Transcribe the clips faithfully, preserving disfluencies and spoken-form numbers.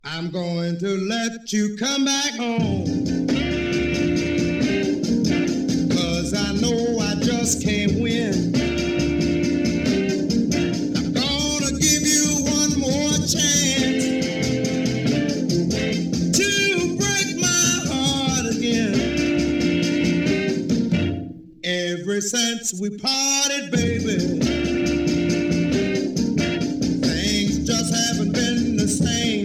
I'm going to let you come back home, 'cause I know I just can't win. I'm gonna give you one more chance to break my heart again. Ever since we parted, baby, things just haven't been the same.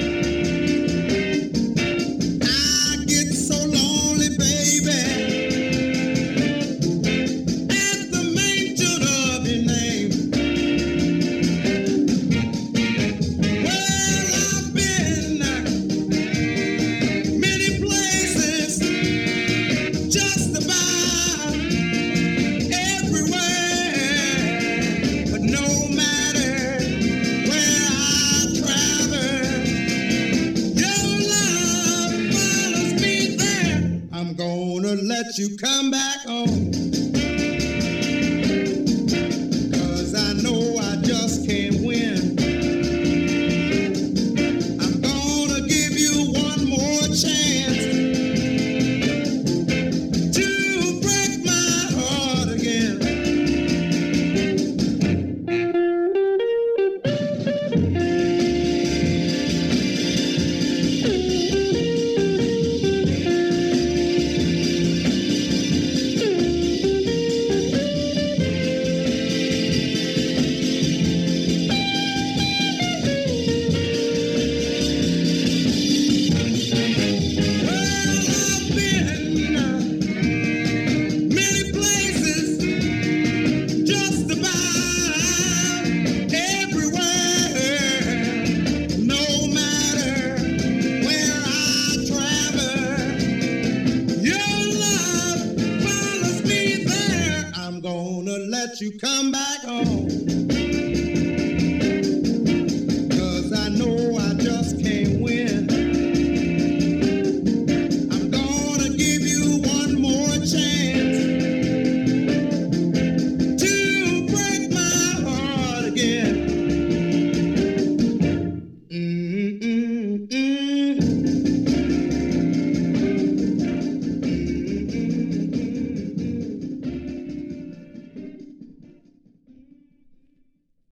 Let you come back home, 'cause I know I just can't win. I'm gonna give you one more chance to break my heart again. Let you come back home.